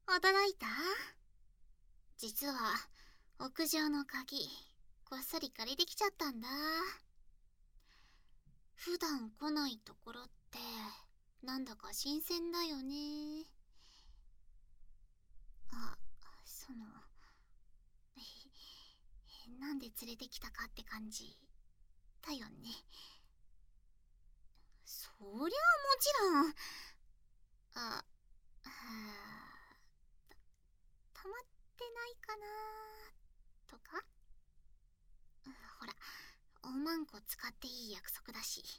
驚いた？実は屋上の鍵こっそり借りてきちゃったんだ。普段来ないところってなんだか新鮮だよね。あ、なんで連れてきたかって感じだよね。そりゃもちろん。あ、たまってないかなとか。ほら、おまんこ使っていい約束だし。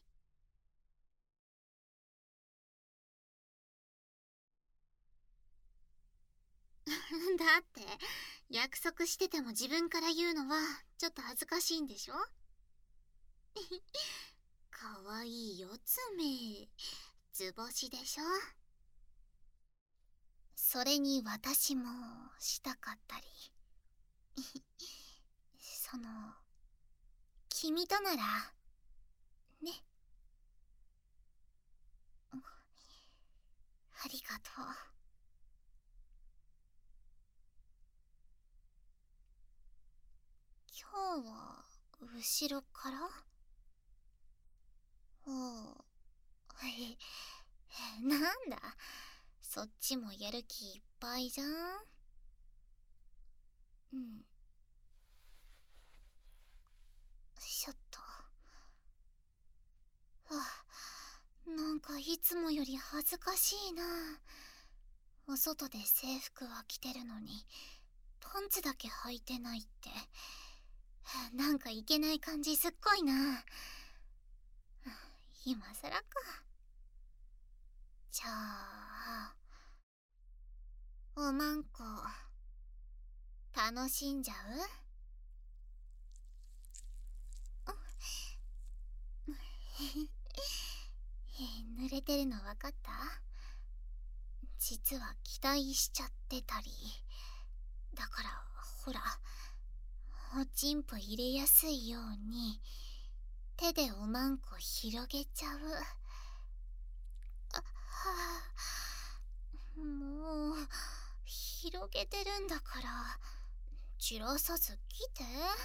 だって約束してても自分から言うのはちょっと恥ずかしいんでしょ？かわいいよつめ、図星でしょ。それに私もしたかったり。君とならね。ありがとう。今日は後ろから？なんだ、そっちもやる気いっぱいじゃん。ちょっと。なんかいつもより恥ずかしいな。お外で制服は着てるのにパンツだけ履いてないって、なんかいけない感じすっごいな。今さらか。じゃあおまんこ楽しんじゃう？濡れてるの分かった？実は期待しちゃってたり。だからほら、おちんぽ入れやすいように手でおまんこ広げちゃう。もう広げてるんだからじらさず来て。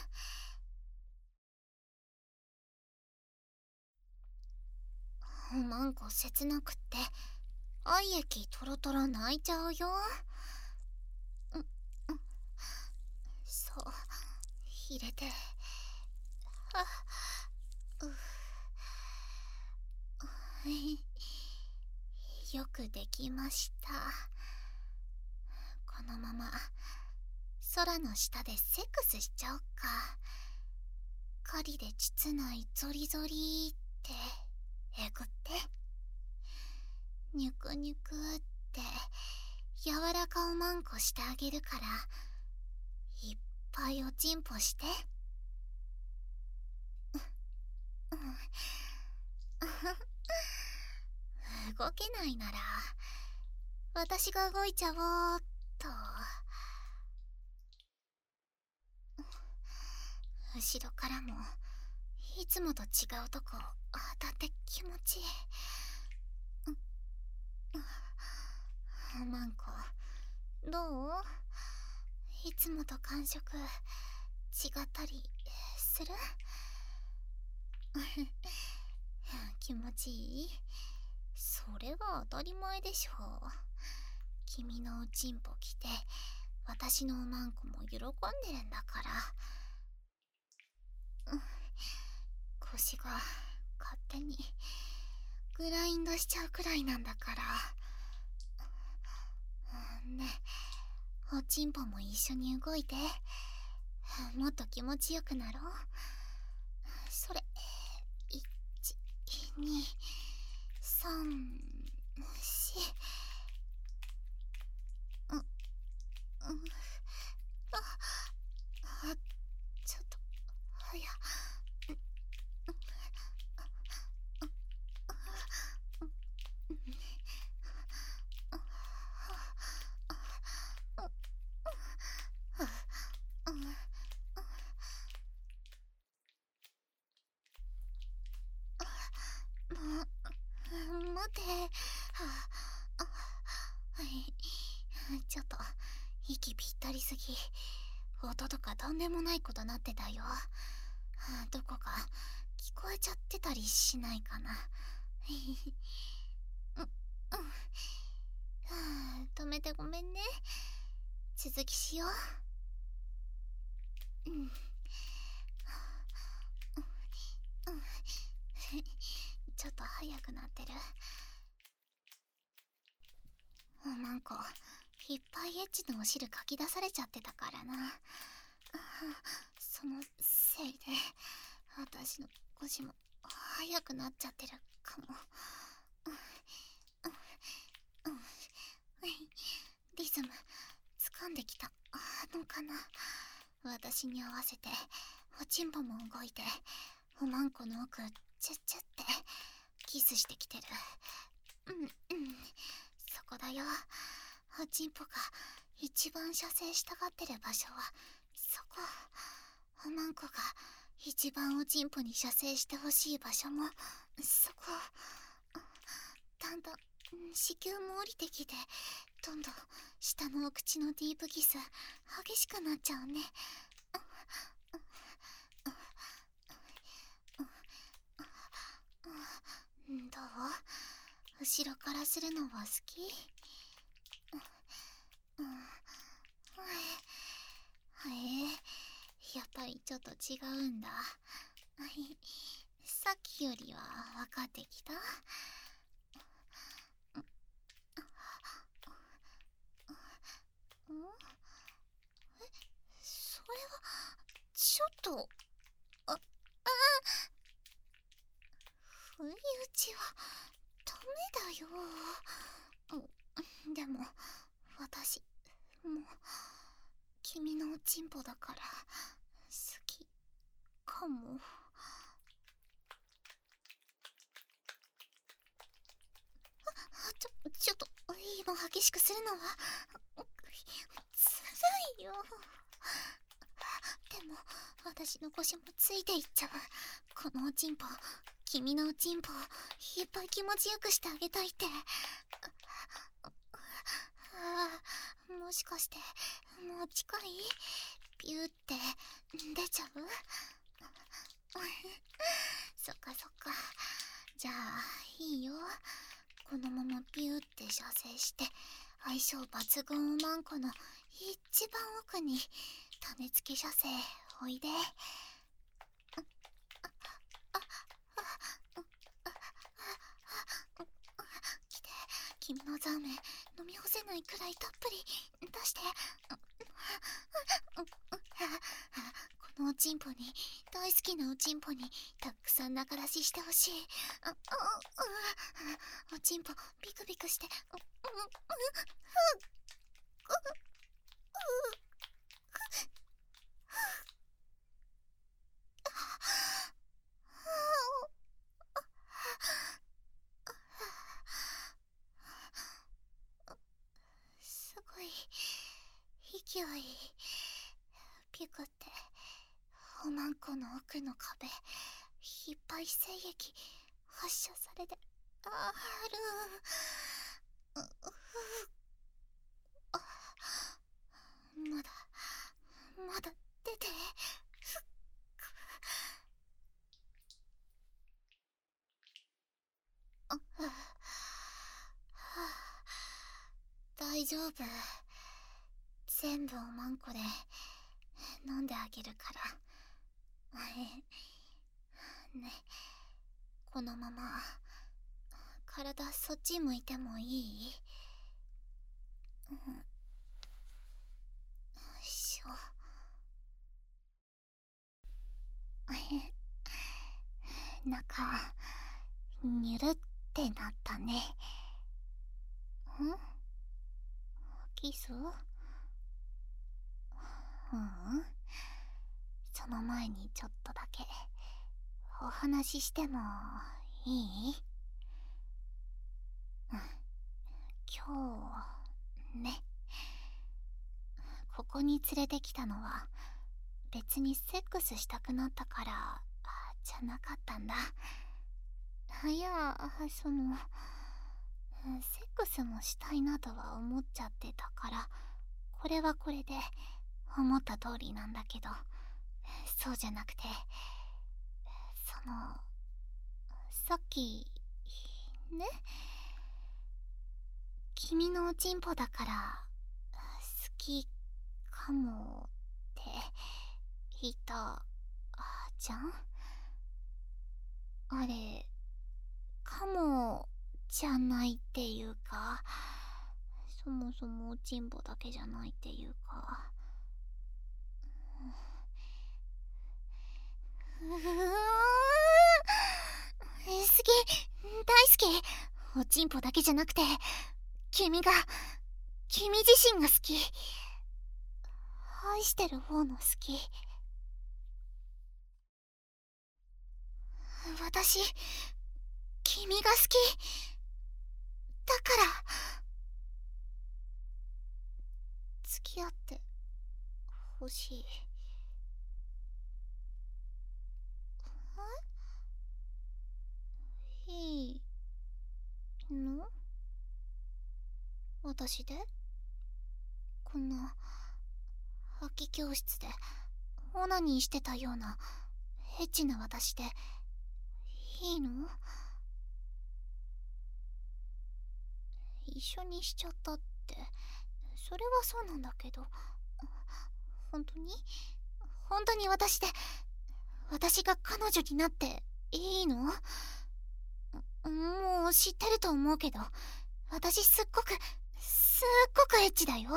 おまんこ切なくって愛液トロトロ泣いちゃうよ。そう、入れて。よくできました。このまま空の下でセックスしちゃおっか。狩りで膣内ゾリゾリってえぐって、ニュクニュクって柔らかおまんこしてあげるから、いっぱいおちんぽして。動けないなら私が動いちゃおうっと。後ろからもいつもと違うとこ当たって気持ちいい。おまんこどう？いつもと感触違ったりする？気持ちいい？それは当たり前でしょう。君のおちんぽ着て私のおまんこも喜んでるんだから。腰が勝手にグラインドしちゃうくらいなんだから。ね、おちんぽも一緒に動いて、もっと気持ちよくなろう。それ、1、2、3、4。ちょっと早っ。待て。 息ぴったりすぎ。音とかとんでもないことなってたよ。どこか聞こえちゃってたりしないかな。止めてごめんね。続きしよう。ちょっと早くなってる。おまんこ、いっぱいエッチのお汁かき出されちゃってたからな。そのせいで私の腰も速くなっちゃってるかも。リズム掴んできたのかな。私に合わせておちんぽも動いて、おまんこの奥チュッチュってキスしてきてる。そこだよ。おちんぽが一番射精したがってる場所はそこ。おまんこが一番おちんぽに射精してほしい場所もそこ。だんだん子宮も降りてきて、どんどん下のお口のディープキス激しくなっちゃうね。どう？後ろからするのは好き？やっぱりちょっと違うんだ。さっきよりは分かってきた？それはちょっと不意打ちはダメだよ。でも私もう君のおちんぽだから好きかも。ちょっと今激しくするのはつらいよ。でも私の腰もついていっちゃう。このおちんぽ、君のおちんぽいっぱい気持ちよくしてあげたいって。もしかしてもう近い？ピューって出ちゃう？そっかそっか。じゃあいいよ。このままピューって射精して相性抜群おまんこの一番奥に種付け射精おいで。来て、君のザーメン飲み干せないくらいたっぷり出して。このおちんぽに、大好きなおちんぽにたくさん中出ししてほしい。おちんぽビクビクして。すごい勢い。ピクっておまんこの奥の壁いっぱい精液発射されてある。まだまだ出て。大丈夫。全部おまんこで飲んであげるから。ね、このまま体そっち向いてもいい？よいしょ。中にゅるってなったね。キス？その前にちょっとだけお話ししてもいい？今日ね、ここに連れてきたのは別にセックスしたくなったからじゃなかったんだ。いや、セックスもしたいなとは思っちゃってたから、ここれはこれで思った通りなんだけど、そうじゃなくて、さっきね、君のおちんぽだから好きかもって言ったじゃん。あれかもじゃないっていうか、そもそもおちんぽだけじゃないっていうか、好き、大好き。おちんぽだけじゃなくて、君自身が好き。愛してる方の好き。私、君が好き。だから、付き合ってほしい。いいの？私で？こんな空き教室でオナニーしてたようなエッチな私でいいの？一緒にしちゃったって、それはそうなんだけど、本当に私が彼女になっていいの？もう知ってると思うけど、私すっごくエッチだよ。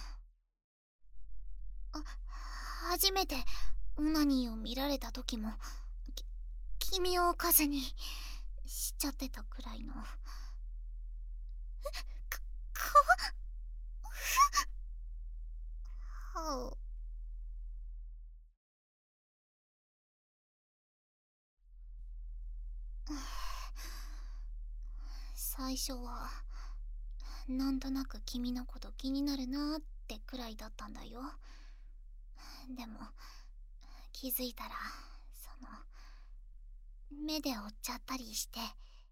初めてオナニーを見られた時も、君を置かずにしちゃってたくらいの。はう。最初はなんとなく君のこと気になるなーってくらいだったんだよ。でも気づいたら、目で追っちゃったりして、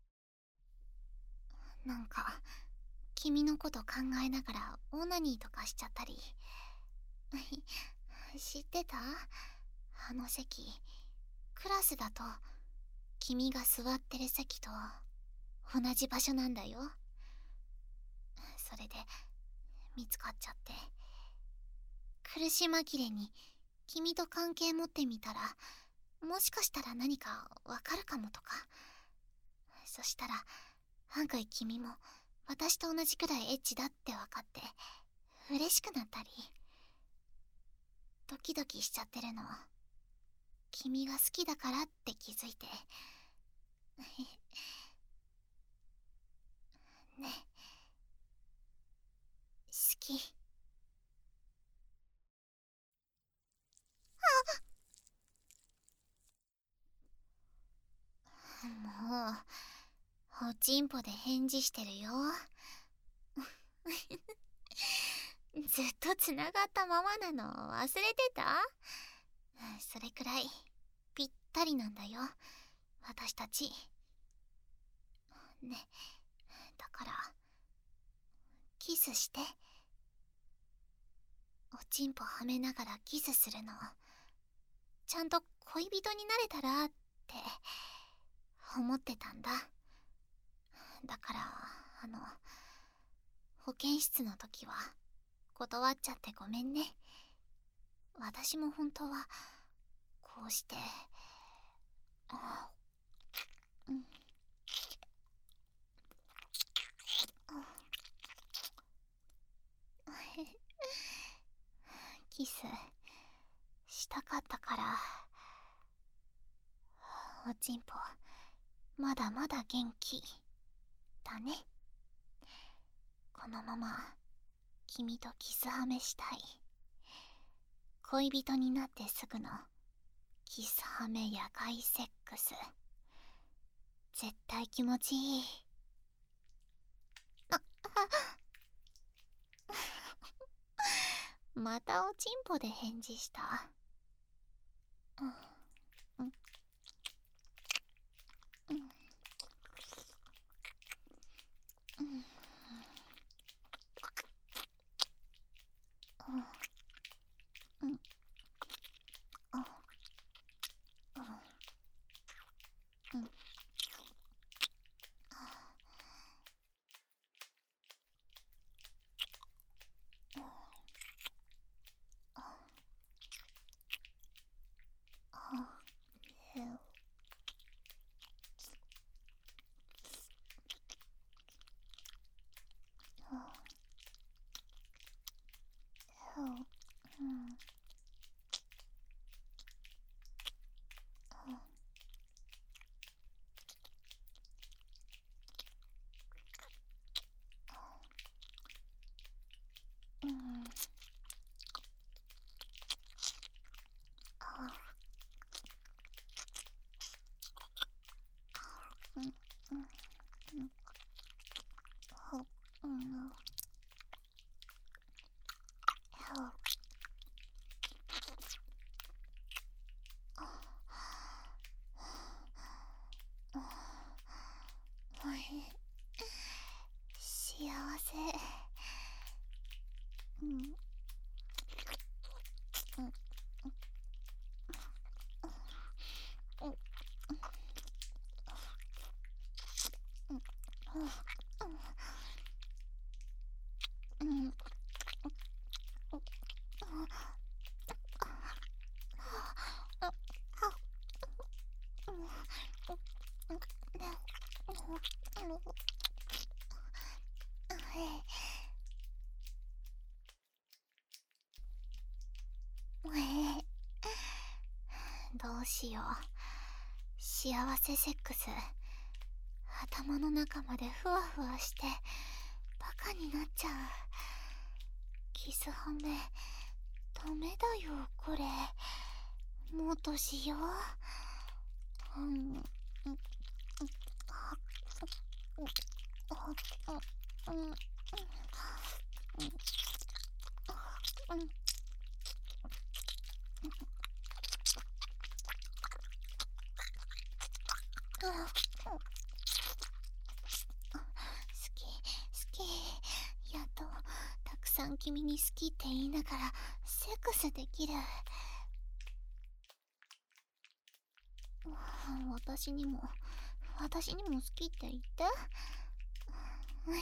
なんか君のこと考えながらオナニーとかしちゃったり。知ってた？あの席、クラスだと君が座ってる席と同じ場所なんだよ。それで見つかっちゃって、苦し紛れに君と関係持ってみたら、もしかしたら何かわかるかもとか。そしたら案外君も私と同じくらいエッチだって分かって嬉しくなったり。ドキドキしちゃってるの、君が好きだからって気づいて。ね、好き。もうおちんぽで返事してるよ。ずっとつながったままなの忘れてた？それくらいぴったりなんだよ、私たち。ね、だからキスして。おちんぽはめながらキスするの、ちゃんと恋人になれたらって思ってたんだ。だから保健室の時は断っちゃってごめんね。私も本当はこうして、うん、キスしたかったから。おちんぽまだまだ元気だね。このまま君とキスハメしたい。恋人になってすぐのキスハメ野外セックス、絶対気持ちいい。またおちんぽで返事した。 うしよう。幸せセックス。頭の中までふわふわしてバカになっちゃう。キスハメダメだよこれ。もっとしよう。やっとたくさん君に好きって言いながらセックスできる。私にも好きって言って。好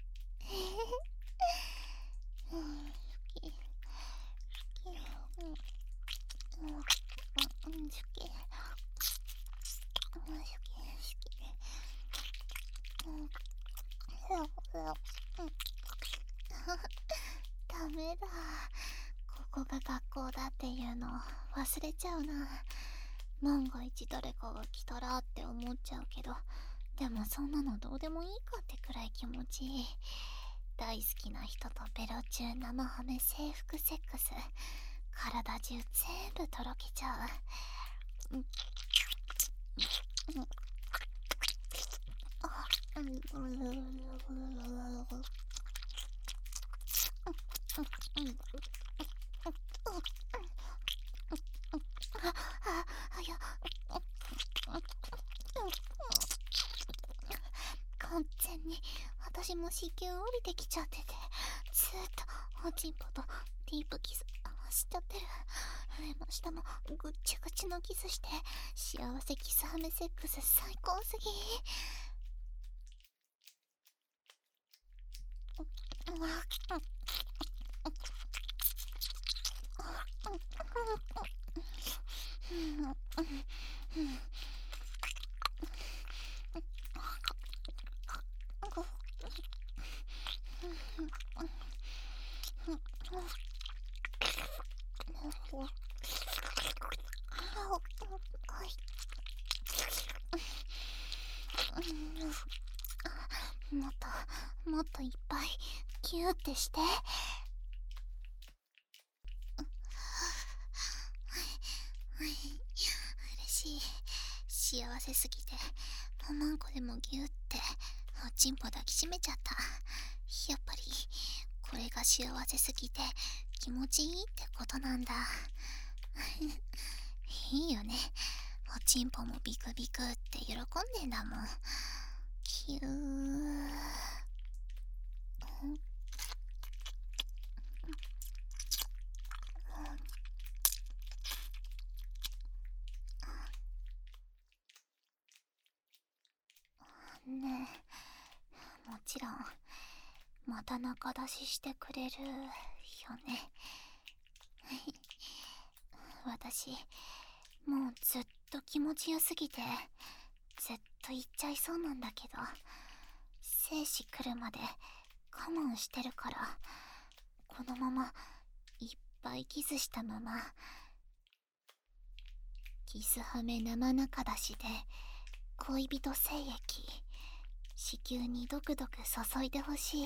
きダメだ。ここが学校だっていうの忘れちゃうな。万が一誰かが来たらって思っちゃうけど、でもそんなのどうでもいいかってくらい気持ちいい。大好きな人とベロ中生ハメ征服セックス。体中全部とろけちゃう。完全に私も子宮降りてきちゃってて、ずーっとおちんぽとディープキスしちゃってる。上も下もぐっちゃぐちゃのキスして、幸せキスハメセックス最高すぎ。もっといっぱいキューってして。嬉しい。幸せすぎておまんこでもギューっておちんぽ抱きしめちゃった。やっぱりこれが幸せすぎて気持ちいいってことなんだ。いいよね。おちんぽもビクビクって喜んでんだもん。キュー。ねえ、もちろんまた仲出ししてくれるよね。私もうずっと気持ちよすぎてずっと言っちゃいそうなんだけど、生死来るまで我慢してるから、このままいっぱいキスしたままキスハメ生中出しで恋人精液子宮にドクドク注いでほしい。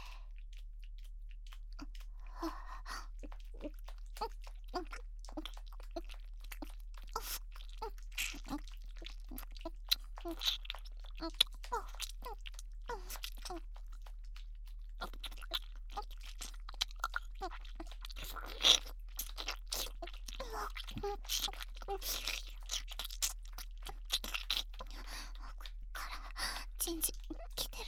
チンチ来てる。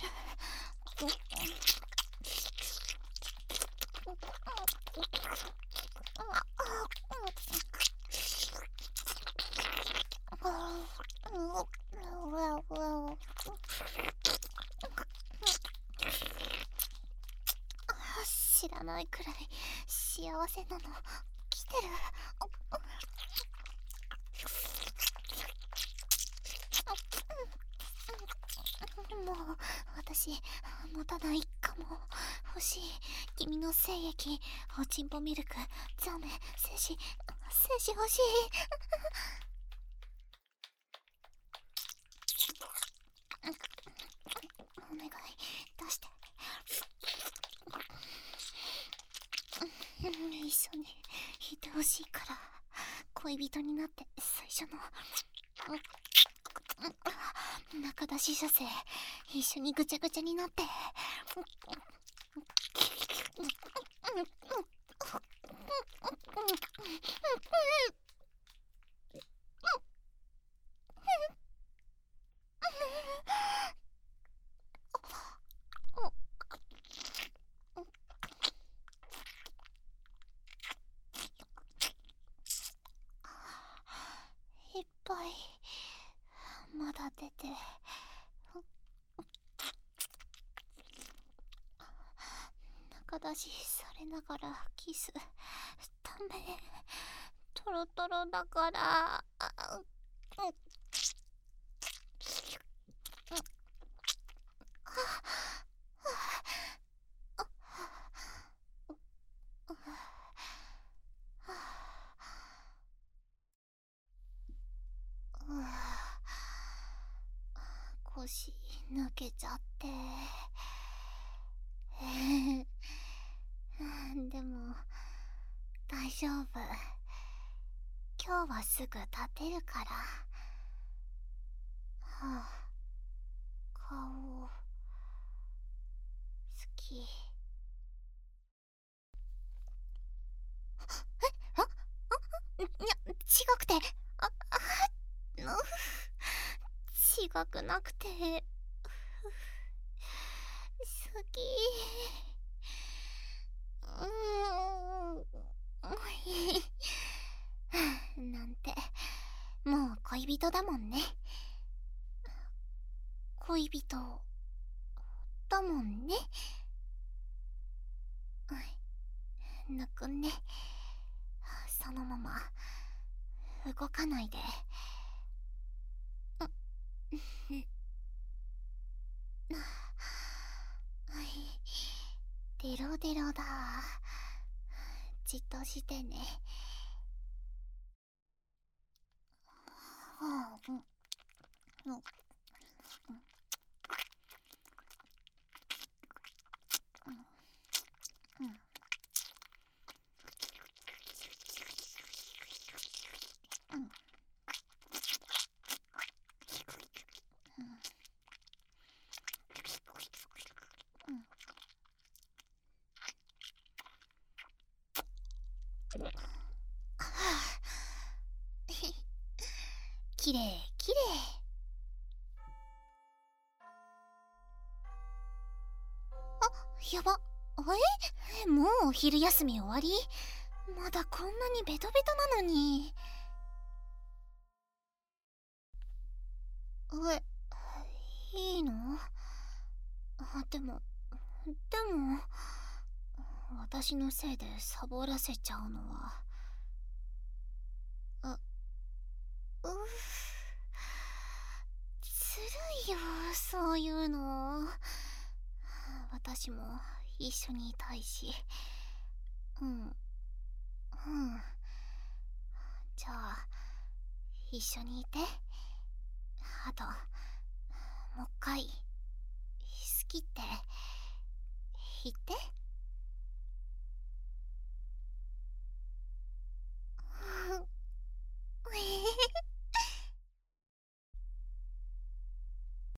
知らないくらい幸せなの来てる。もう私持たないかも。欲しい。君の精液、おちんぽミルク、ザメ、精子欲しい。 お願い出して。一緒にいてほしいから、恋人になって最初の中出し射精一緒にぐちゃぐちゃになって。いっぱいまだ出て。中出しされながらキス。ダメ、トロトロだから。腰抜けちゃって。でも大丈夫、今日はすぐ立てるから。顔好き。いや、違くて、違くなくて、好き。なんて、もう恋人だもんね。恋人だもんね。ぬくんね。そのまま動かないで。デロデロだ。じっとしてね。きれいきれい。やば。もうお昼休み終わり？まだこんなにベトベトなのに。いいの？でも私のせいでサボらせちゃうのは。ずるいよ、そういうの。私も一緒にいたいし。じゃあ一緒にいて。あともう一回好きって言って。